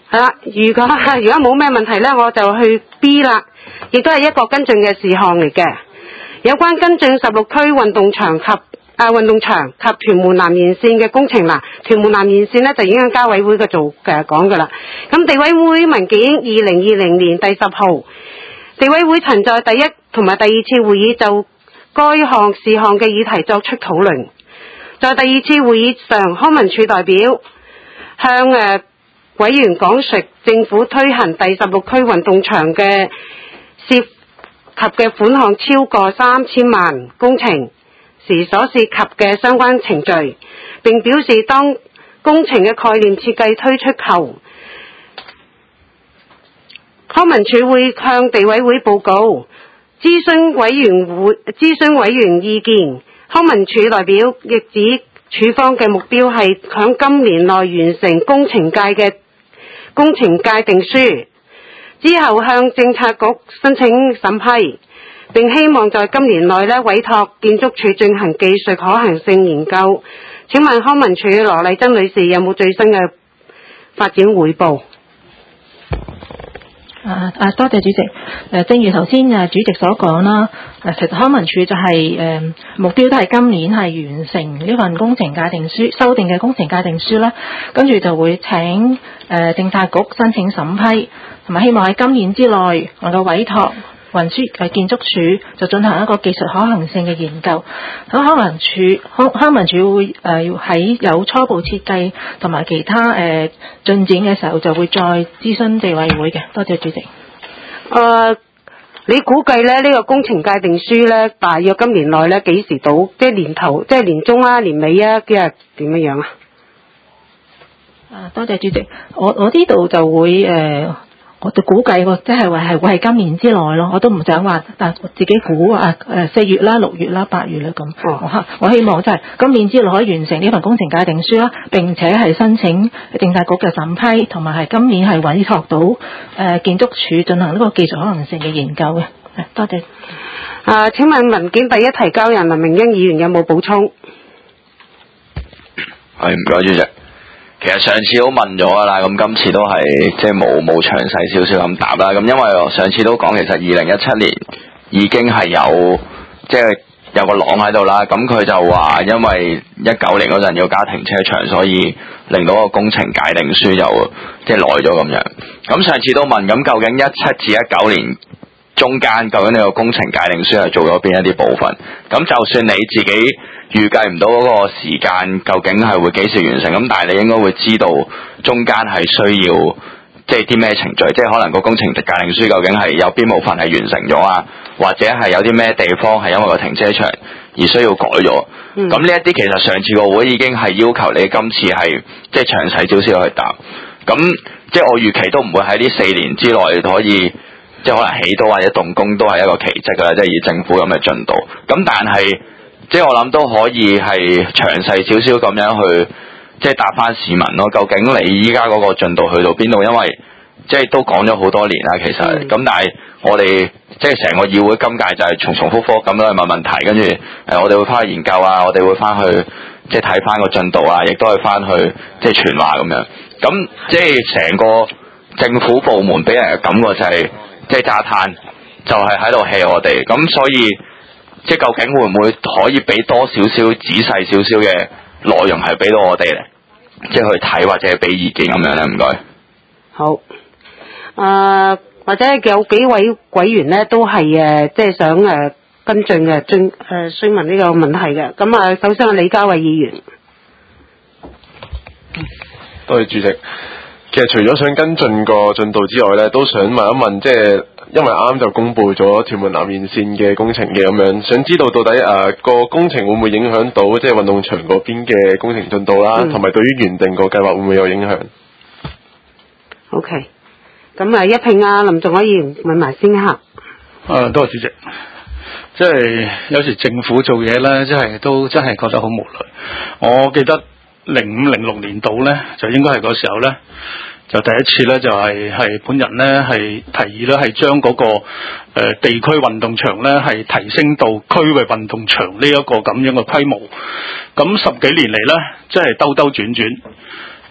係啦，如果冇咩問題呢，我就去 B 啦，亦都係一個跟進嘅事項嚟嘅。有關跟進16區運動場及屯門南延線嘅工程啦，屯門南延線呢就已經交委會嘅講㗎啦。咁地委會文件2020年第10號，地委會曾在第1同埋第2次會議就該項事項嘅議題作出討論。在第2次會議上，康文署代表向委員講述政府推行第16區運動場嘅涉及嘅款項超過3000萬工程時所涉及嘅相關程序，並表示當工程嘅概念設計推出後，康文署會向地委會報告，諮詢委員意見。康文署代表亦指署方嘅目標係響今年內完成工程界定書，之後向政策局申請審批，並希望在今年內委託建築署進行技術可行性研究。請問康文署羅麗珍女士有冇最新嘅發展匯報？ 多謝主席。正如頭先主席所講啦，其實康文署就係目標都係今年係完成呢份工程界定書修訂嘅工程界定書啦，跟住就會請政策局申請審批，同埋希望喺今年之內能夠委託運輸建築署就進行一個技術可行性嘅研究。咁康文署會喺有初步設計同埋其他進展嘅時候，就會再諮詢地委會嘅。多謝主席。 你估計呢個工程界定書呢，大約今年內呢幾時到？即係年頭，即係年中啊、年尾啊，即係點樣啊？ 多謝主席。我呢度就會我就估計即係話係會係今年之內咯，我都唔想話，但自己估4月啦、6月啦、8月啦咁。我希望即係今年之內可以完成呢份工程界定書啦，並且係申請政策局嘅審批，同埋係今年係委託到建築署進行呢個技術可能性嘅研究嘅。多謝。 請問文件第1提交人林明欣議員有冇補充？ 係，唔該主席。其實上次都問咗㗎啦，咁今次都係即係冇詳細少少咁答啦。咁因為我上次都講，其實2017年已經係有即係有個廊喺度啦。咁佢就話因為19年嗰陣要加停車場，所以令到個工程界定書就即係耐咗咁樣。咁上次都問，咁究竟17至19年中間究竟你個工程界定書係做咗邊一啲部分？咁就算你自己預計唔到嗰個時間究竟係會幾時完成，咁但係你應該會知道中間係需要即係啲咩程序，即係可能個工程界定書究竟係有邊部分係完成咗啊，或者係有啲咩地方係因為個停車場而需要改咗。咁呢一啲其實上次個會已經係要求你今次係即係詳細少少去答。咁即係我預期都唔會喺呢4年之內可以即係可能起到或者動工都係一個奇蹟啦，即係以政府咁嘅進度。咁但係即係我諗都可以係詳細少少咁樣去即係答翻市民咯。究竟你依家嗰個進度去到邊度？因為即係都講咗好多年啦，其實咁但係我哋即係成個議會今屆就係重複咁樣去問問題，跟住我哋會翻去研究啊，我哋會翻去即係睇翻個進度啊，亦都係翻去即係傳話咁樣。咁即係成個政府部門俾人嘅感覺就係即係炸彈，就係喺度氣我哋。咁所以即係究竟會唔會可以俾多少少仔細少少嘅內容係俾到我哋咧，即係去睇或者係俾意見咁樣咧？唔該。 好。或者有幾位委員咧都係即係想跟進嘅詢問呢個問題嘅。咁首先係李家偉議員。 多謝主席。其實除咗想跟進個進度之外咧，都想問一問，即係因為啱就公布咗屯門南延線嘅工程嘅咁樣，想知道到底個工程會唔會影響到即係運動場嗰邊嘅工程進度啦，同埋對於原定個計劃會唔會有影響 ？OK。咁一併林仲可以問埋先嚇。 多謝主席。即係有時政府做嘢咧，都真係覺得好無奈。我記得05、06年度咧，就應該係嗰時候咧，就第一次咧就係本人咧係提議咧係將嗰個地區運動場咧係提升到區域運動場呢一個咁樣嘅規模。咁10幾年嚟咧，即係兜兜轉轉。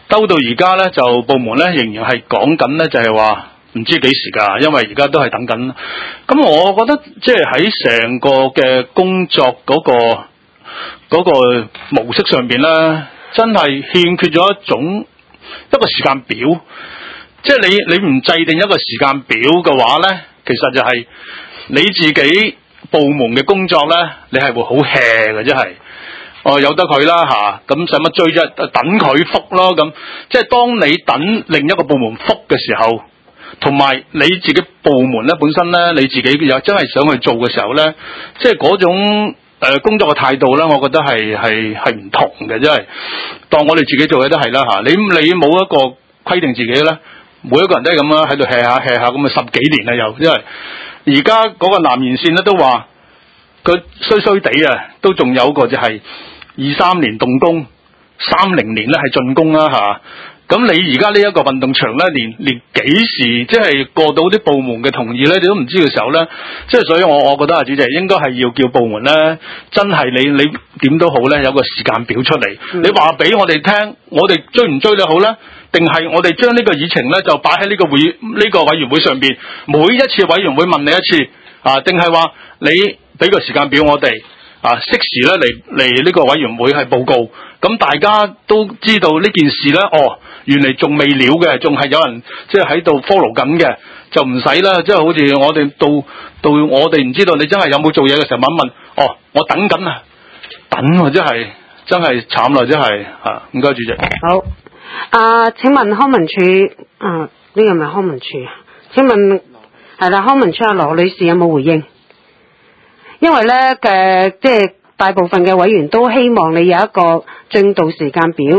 兜到而家咧就部門咧仍然係講緊咧就係話唔知幾時㗎，因為而家都係等緊。咁我覺得即係喺成個嘅工作嗰個模式上邊咧，真係欠缺咗一個時間表。即係你唔制定一個時間表嘅話咧，其實就係你自己部門嘅工作咧，你係會好 hea 嘅，真係。由得佢啦嚇，咁使乜追啫？等佢覆咯咁。即係當你等另一個部門覆嘅時候，同埋你自己部門咧本身咧，你自己又真係想去做嘅時候咧，即係嗰種工作嘅態度咧，我覺得係唔同嘅，真係。當我哋自己做嘅都係啦嚇，你冇一個規定自己咧，每一個人都係咁樣喺度 hea 下 hea 下咁啊，10幾年啦又，因為而家嗰個南延線咧都話佢衰衰地啊，都仲有個就係23年動工，30年咧係竣工啦嚇。咁你而家呢一個運動場咧，連幾時即係過到啲部門嘅同意咧，你都唔知嘅時候咧，即係所以我覺得啊，主席應該係要叫部門咧，真係你點都好咧，有個時間表出嚟。你話俾我哋聽，我哋追唔追得好咧？定係我哋將呢個議程咧就擺喺呢個委員會上邊，每一次委員會問你一次啊？定係話你俾個時間表我哋啊，適時咧嚟呢個委員會係報告，咁大家都知道呢件事咧，原嚟仲未了嘅，仲係有人即係喺度 follow 緊嘅，就唔使啦。即係好似我哋到我哋唔知道你真係有冇做嘢嘅時候問，我等緊啊，等喎，真係慘啦，真係嚇。唔該，主席。 好，請問康文署呢個係咪康文署啊？請問係啦，康文署阿羅女士有冇回應？因為咧即係大部分嘅委員都希望你有一個進度時間表。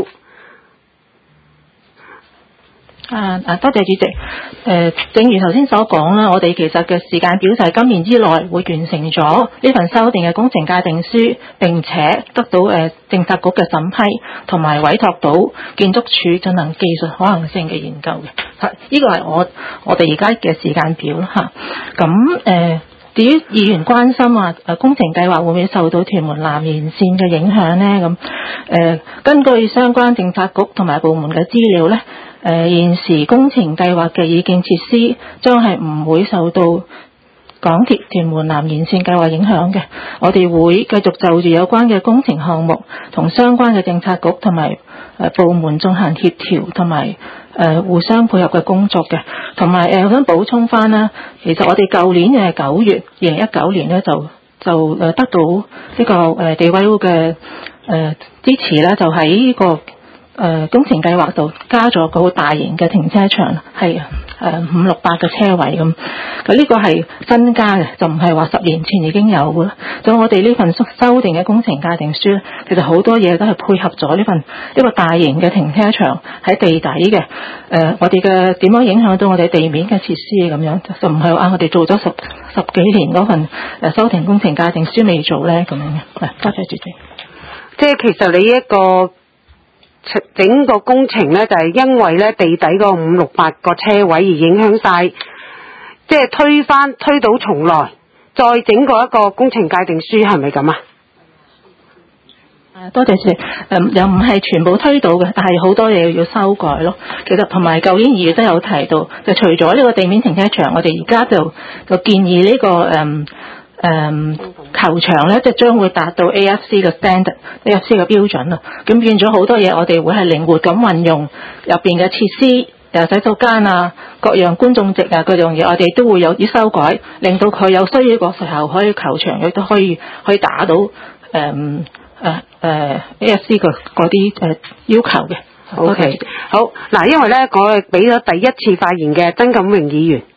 多謝主席。正如頭先所講啦，我哋其實嘅時間表就係今年之內會完成咗呢份修訂嘅工程界定書，並且得到政策局嘅審批，同埋委託到建築署進行技術可行性嘅研究嘅。呢個係我哋而家嘅時間表啦。咁至於議員關心工程計劃會唔會受到屯門南延線嘅影響呢？根據相關政策局同埋部門嘅資料呢，現時工程計劃嘅已建設施將係唔會受到港鐵屯門南延線計劃影響嘅。我哋會繼續就住有關嘅工程項目同相關嘅政策局同埋部門進行協調同埋互相配合嘅工作嘅。同埋我想補充翻啦，其實我哋舊年嘅9月2019年咧就得到呢個地委會嘅支持啦，就喺呢個工程計劃度加咗個好大型嘅停車場，係568個車位咁。呢個係增加嘅，就唔係話10年前已經有嘅啦。咁我哋呢份修訂嘅工程界定書，其實好多嘢都係配合咗呢個大型嘅停車場喺地底嘅。我哋嘅點樣影響到我哋地面嘅設施咁樣，就唔係話我哋做咗十幾年嗰份修訂工程界定書未做咧咁樣嘅。多謝主席。 即係其實你一個整個工程咧，就係因為咧地底嗰568個車位而影響晒，即係推倒重來，再整過一個工程界定書，係咪咁啊？ 多謝主席。又唔係全部推倒嘅，但係好多嘢要修改咯。其實同埋舊年2月都有提到，就除咗呢個地面停車場，我哋而家就建議呢個球場咧，即係將會達到 AFC 嘅 standard、AFC 嘅標準啦。咁變咗好多嘢，我哋會係靈活咁運用入邊嘅設施，洗手間啊、各樣觀眾席啊、各樣嘢，我哋都會有啲修改，令到佢有需要個時候可以球場亦都可以打到AFC 嗰啲要求嘅。 OK， 好嗱，因為咧我俾咗第一次發言嘅曾錦榮議員。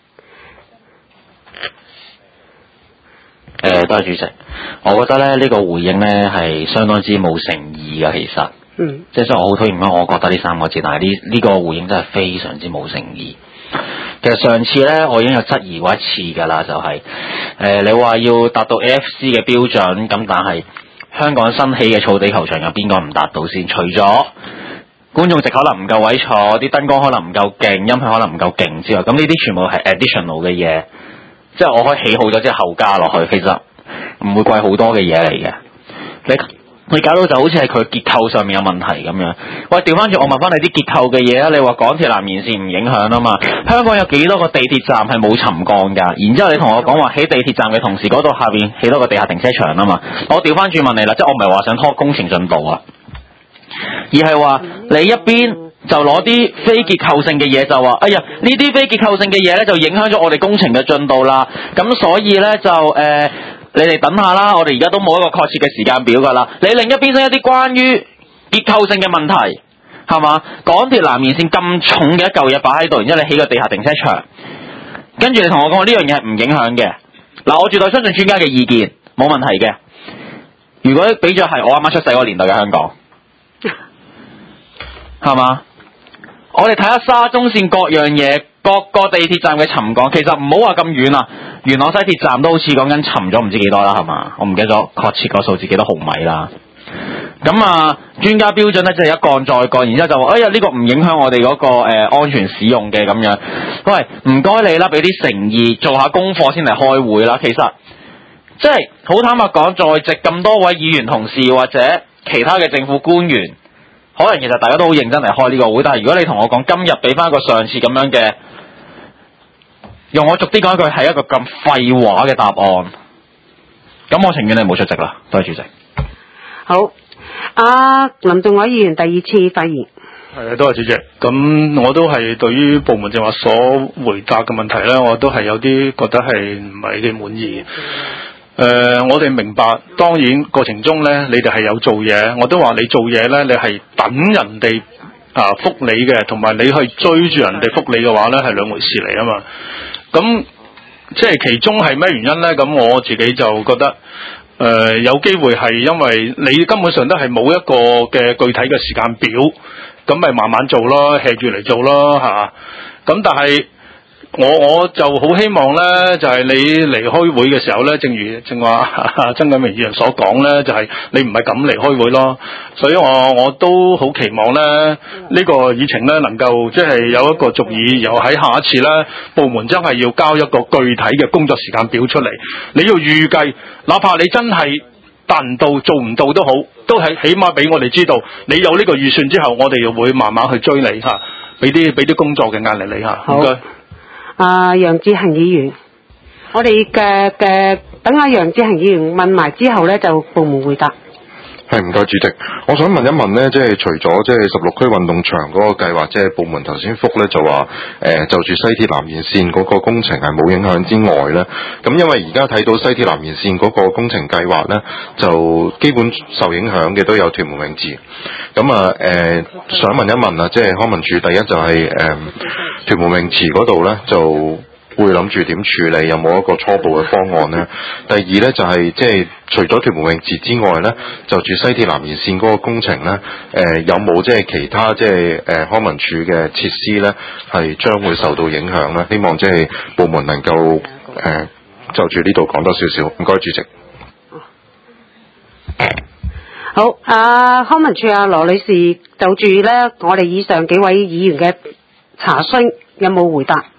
多謝主席。我覺得咧呢個回應咧係相當之冇誠意嘅，其實，即係雖然我好討厭啦，我覺得呢3個字，但係呢個回應真係非常之冇誠意。其實上次咧我已經有質疑過一次㗎啦，就係你話要達到 AFC 嘅標準，咁但係香港新起嘅草地球場有邊個唔達到先？除咗觀眾席可能唔夠位坐，啲燈光可能唔夠勁，音響可能唔夠勁之外，咁呢啲全部係 additional 嘅嘢。即係我可以起好咗之後後加落去，其實唔會貴好多嘅嘢嚟嘅。 你搞到就好似係佢結構上面有問題咁樣。喂，調翻轉我問翻你啲結構嘅嘢啊！你話港鐵南延線唔影響啊嘛？香港有幾多個地鐵站係冇沉降㗎？然之後你同我講話起地鐵站嘅同時，嗰度下邊起多個地下停車場啊嘛？我調翻轉問你啦，即係我唔係話想拖工程進度啊，而係話你一邊就攞啲非結構性嘅嘢就話，哎呀呢啲非結構性嘅嘢咧就影響咗我哋工程嘅進度啦。咁所以咧就你哋等下啦，我哋而家都冇一個確切嘅時間表㗎啦。你另一邊廂一啲關於結構性嘅問題係嘛？港鐵南延線咁重嘅一嚿嘢擺喺度，然之後你起個地下停車場，跟住你同我講呢樣嘢係唔影響嘅。嗱，我絕對相信專家嘅意見，冇問題嘅。如果俾咗係我啱啱出世嗰個年代嘅香港，係嘛？我哋睇下沙中線各樣嘢，各個地鐵站嘅沉降，其實唔好話咁遠啊。元朗西鐵站都好似講緊沉咗唔知幾多啦，係嘛？我唔記得咗確切個數字幾多毫米啦。咁啊，專家標準咧就係一降再降，然之後就話：哎呀，呢個唔影響我哋嗰個安全使用嘅咁樣。喂，唔該你啦，俾啲誠意，做下功課先嚟開會啦。其實即係好坦白講，在席咁多位議員同事或者其他嘅政府官員，可能其實大家都好認真嚟開呢個會，但係如果你同我講今日俾翻個上次咁樣嘅，用我俗啲講一句係一個咁廢話嘅答案，咁我情願你唔好出席啦。多謝主席。 好，林仲偉議員第二次發言。 係，多謝主席。咁我都係對於部門正話所回答嘅問題咧，我都係有啲覺得係唔係幾滿意。我哋明白，當然過程中咧，你哋係有做嘢，我都話你做嘢咧，你係等人哋覆你嘅，同埋你去追住人哋覆你嘅話咧，係兩回事嚟啊嘛。咁即係其中係咩原因咧？咁我自己就覺得。有機會係因為你根本上都係冇一個嘅具體嘅時間表，咁咪慢慢做咯 hea 住嚟做咯嚇。咁但係我就好希望咧，就係你嚟開會嘅時候咧，正如正話曾錦榮議員所講咧，就係你唔係咁嚟開會咯。所以我都好期望咧，呢個議程咧能夠即係有一個續議，然後喺下一次咧，部門真係要交一個具體嘅工作時間表出嚟。你要預計，哪怕你真係達唔到、做唔到都好，都係起碼俾我哋知道，你有呢個預算之後，我哋又會慢慢去追你嚇，俾啲工作嘅壓力你嚇。唔該。 楊志恒議員，我哋嘅等下楊志恒議員問埋之後咧，就部門回答。 係，唔該主席，我想問一問咧，即係除咗即係16區運動場嗰個計劃，即係部門頭先覆咧就話就住西鐵南延線嗰個工程係冇影響之外咧，咁因為而家睇到西鐵南延線嗰個工程計劃咧，就基本受影響嘅都有屯門泳池。咁想問一問啊，即係康文署第一就係屯門泳池嗰度咧就會諗住點處理，有冇一個初步嘅方案呢？第二呢，就係即係除咗屯門泳池之外呢，就住西鐵南延線嗰個工程呢，有冇即係其他即係康文署嘅設施呢係將會受到影響呢？希望即係部門能夠就住呢度講多少少。唔該，主席。 好，康文署羅女士就住呢我哋以上幾位議員嘅查詢有冇回答？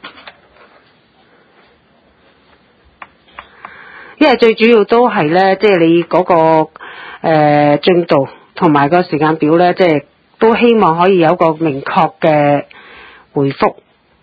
因為最主要都係咧，即係你嗰個進度同埋個時間表咧，即係都希望可以有個明確嘅回覆。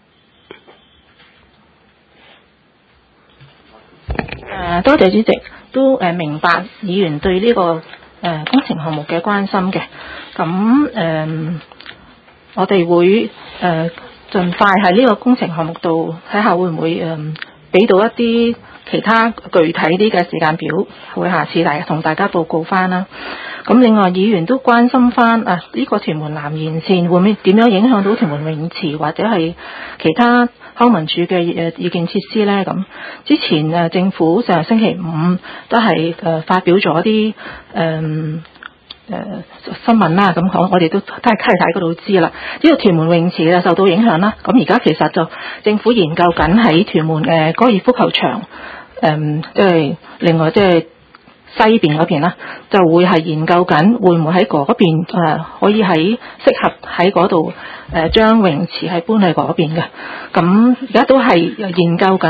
多謝主席，都明白議員對呢個工程項目嘅關心嘅。咁我哋會盡快喺呢個工程項目度睇下會唔會俾到一啲其他具體啲嘅時間表，會下次同大家報告翻啦。咁另外議員都關心翻呢個屯門南延線會唔會點樣影響到屯門泳池或者係其他康文署嘅意見設施呢？咁之前政府上星期五都係發表咗啲新聞啦，咁我哋都係睇嗰度知啦。呢個屯門泳池就受到影響啦。咁而家其實就政府研究緊喺屯門高爾夫球場，即係另外即係西邊嗰邊啦，就會係研究緊會唔會喺嗰邊可以喺適合喺嗰度將泳池係搬去嗰邊嘅。咁而家都係研究緊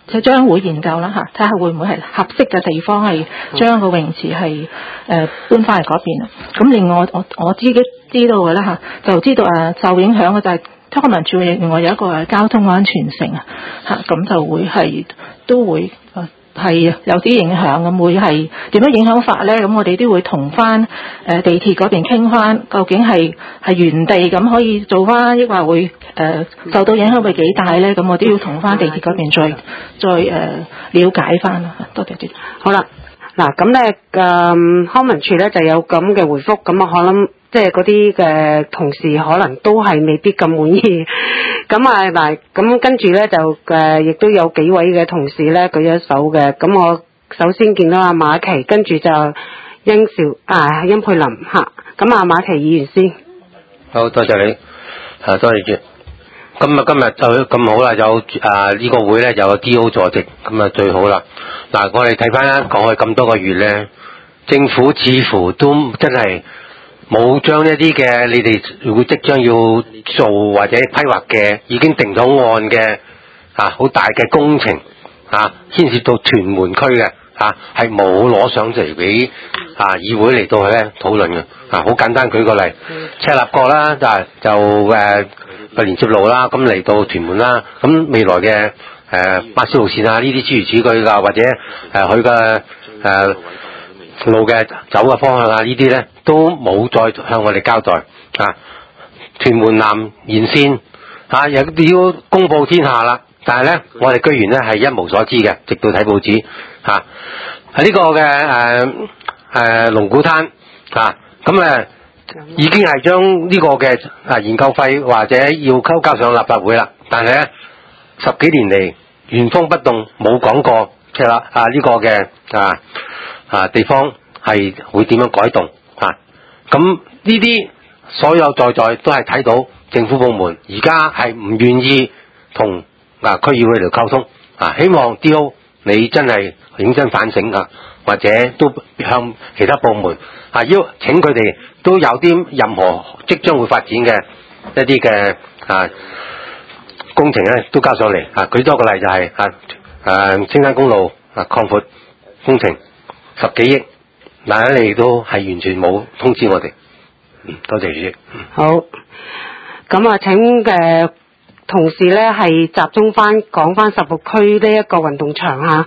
即將會研究啦嚇，睇下會唔會係合適嘅地方係將個泳池係搬翻嚟嗰邊啊。咁另外我自己知道嘅啦嚇，就知道受影響嘅就係康文署另外有一個交通安全城啊嚇，咁就會係都會係有啲影響，咁會係點樣影響法咧？咁我哋都會同翻地鐵嗰邊傾翻，究竟係原地咁可以做翻，抑或會受到影響會幾大咧？咁我都要同翻地鐵嗰邊再了解翻啦。多謝主席。 好啦，嗱咁咧康文署咧就有咁嘅回覆，咁我諗即係嗰啲嘅同事可能都係未必咁滿意。咁嗱，咁跟住咧就亦都有幾位嘅同事咧舉咗手嘅。咁我首先見到阿馬琪，跟住就殷佩琳嚇。咁阿馬琪議員先。 好，多謝你，多謝主。今日就咁好啦，有呢個會咧有 D.O. 坐席，咁啊最好啦。嗱，我哋睇翻啦，講去咁多個月咧，政府似乎都真係冇將一啲嘅你哋會即將要做或者批劃嘅已經定咗案嘅好大嘅工程牽涉到屯門區嘅係冇攞上嚟俾議會嚟到去咧討論嘅。好簡單舉個例，赤鱲角啦就個連接路啦，咁嚟到屯門啦，咁未來嘅巴士路線呢啲諸如此類㗎，或者佢嘅路嘅走嘅方向呢啲咧都冇再向我哋交代屯門南延線又要公佈天下啦，但係咧我哋居然咧係一無所知嘅，直到睇報紙喺呢個嘅龍鼓灘咁已經係將呢個嘅研究費或者要交上立法會啦，但係咧10幾年嚟原封不動冇講過呢個嘅地方係會點樣改動咁呢啲所有在都係睇到政府部門而家係唔願意同區議會嚟溝通希望 D.O. 你真係認真反省或者都向其他部門邀請佢哋都有啲任何即將會發展嘅一啲嘅工程咧都交上嚟舉多個例就係青山公路擴闊工程10幾億，但係你都係完全冇通知我哋。多謝主席。 好，咁請同事咧係集中翻講翻16區呢一個運動場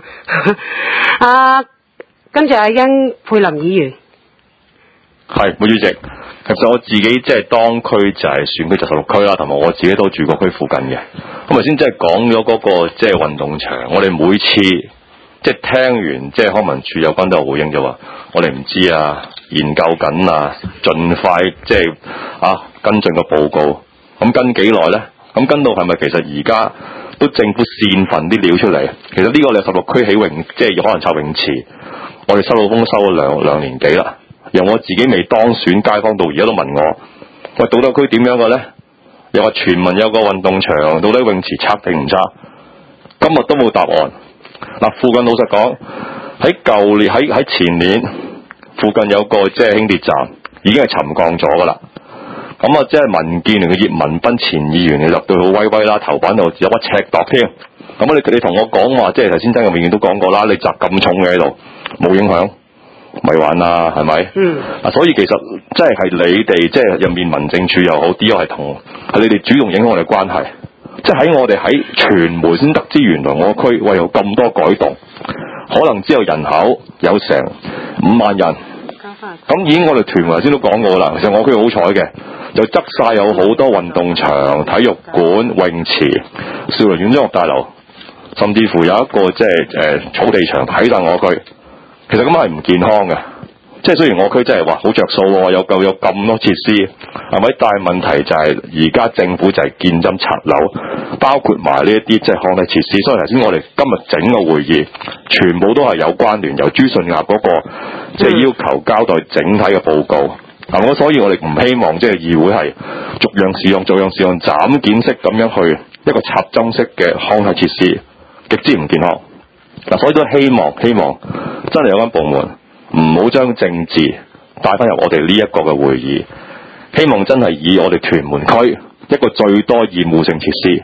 跟住殷佩琳議員。 係，毛主席，其實我自己即係當區就係選區就16區啦，同埋我自己都住個區附近嘅。咁頭先即係講咗嗰個即係運動場，我哋每次即係聽完即係康文署有關都有回應就話，我哋唔知研究緊盡快即係跟進個報告。咁跟幾耐咧？咁跟到係咪其實而家都政府煽份啲料出嚟？其實呢個你16區起泳，即係可能拆泳池，我哋收到風收咗兩年幾啦。由我自己未當選街坊到而家都問我，喂，杜德區點樣嘅咧？又話全民有個運動場，到底泳池拆定唔拆？今日都冇答案。附近老實講，喺舊年喺前年，附近有個即係輕鐵站已經係沉降咗噶啦。咁即係民建聯嘅葉文斌前議員，你入到好威威啦，頭版度有個尺度添。咁你同我講話，即係頭先曾嘅議員都講過啦，你砸咁重嘅喺度，冇影響。咪玩啦，係咪？所以其實即係你哋即係入面民政處又好，D.O. 係你哋主動影響我哋關係。即係喺我哋喺傳媒先得知，原來我區有咁多改動，可能只有人口有成5萬人。咁已經我哋屯門先都講過啦。其實我區好彩嘅，就側晒有好多運動場、體育館、泳池、少年院、中學大樓，甚至乎有一個即係草地場喺晒我區。其實咁係唔健康嘅，即係雖然我區真係話好着數喎，有咁多設施，係咪？但係問題就係而家政府就係見針拆樓，包括埋呢一啲即係康體設施。所以頭先我哋今日整個會議，全部都係有關聯，由朱順亞嗰個即係要求交代整體嘅報告。所以我哋唔希望即係議會係逐樣事項斬件式咁樣去一個插針式嘅康體設施，極之唔健康。所以都希望真係有關部門唔好將政治帶翻入我哋呢一個嘅會議，希望真係以我哋屯門區一個最多厭惡性設施，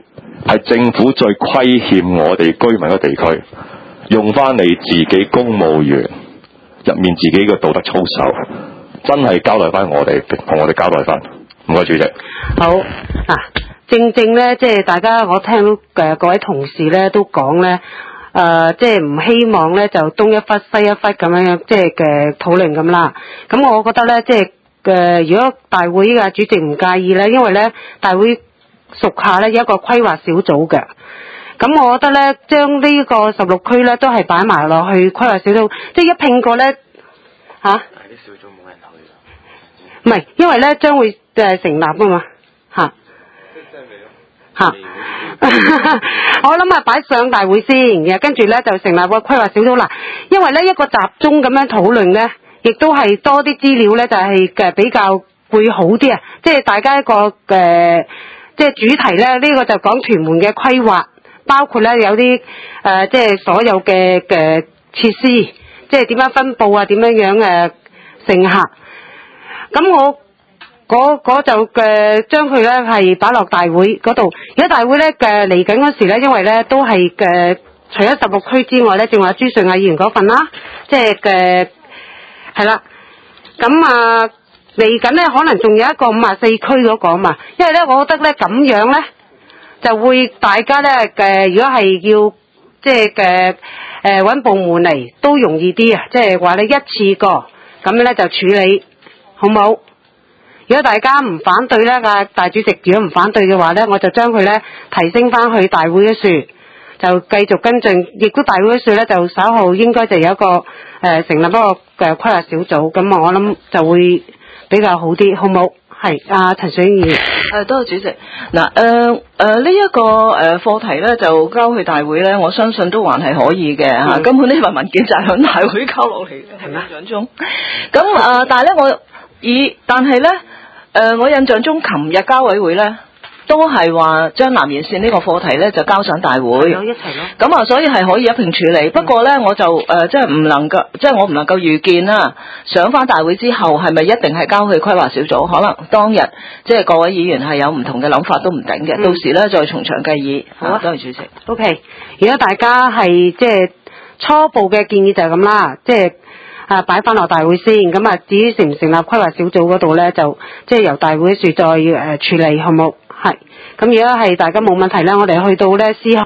係政府最虧欠我哋居民嘅地區，用翻你自己公務員入面自己嘅道德操守，真係交代翻我哋，同我哋交代翻。唔該，主席。 好嗱，正正咧，即係大家我聽到各位同事咧都講咧，即係唔希望咧就東一忽西一忽咁樣即係嘅討論咁啦。咁我覺得咧，即係如果大會嘅主席唔介意咧，因為咧大會屬下咧有一個規劃小組嘅。咁我覺得咧，將呢個16區咧都係擺埋落去規劃小組，即係一拼過咧嚇。啲小組冇人去。唔係，因為咧將會成立㗎嘛嚇。嚇。我諗啊，擺上大會先，然後跟住咧就成立個規劃小組啦。因為咧一個集中咁樣討論咧，亦都係多啲資料咧，就係比較會好啲啊。即係大家一個即係主題咧，呢個就講屯門嘅規劃。包括咧有啲即係所有嘅設施，即係點樣分佈啊，點樣乘客。咁我嗰就將佢咧係擺落大會嗰度。如果大會咧嚟緊嗰時咧，因為咧都係除咗16區之外咧，正話朱順亞議員嗰份啦，即係係啦。咁啊嚟緊咧可能仲有一個54區嗰個嘛，因為咧我覺得咧咁樣咧。就會大家咧如果係要即係揾部門嚟都容易啲啊！即係話你一次過咁樣咧就處理，好冇？如果大家唔反對咧，大主席如果唔反對嘅話咧，我就將佢咧提升翻去大會嘅處，就繼續跟進。亦都大會嘅處咧，就稍後應該就有一個成立一個規劃小組，咁我諗就會比較好啲，好冇？係陳水議員。 多謝主席。嗱，呢一個課題咧就交去大會咧，我相信都還係可以嘅嚇。根本呢份文件就係響大會交落嚟嘅，係咪印象中？咁但係咧但係咧我印象中，琴日交委會咧都係話將南延線呢個課題咧就交上大會，有一齊咯。咁所以係可以一並處理。不過咧，我就即係唔能夠，即係我唔能夠預見啦。上翻大會之後，係咪一定係交去規劃小組？可能當日即係各位議員係有唔同嘅諗法都唔定嘅。到時咧再從長計議。好啊，多謝主席。 OK， 如果大家係即係初步嘅建議就係咁啦，即係擺翻落大會先。咁至於成唔成立規劃小組嗰度咧，就即係由大會處再處理，好冇？係。咁如果係大家冇問題咧，我哋去到咧思考。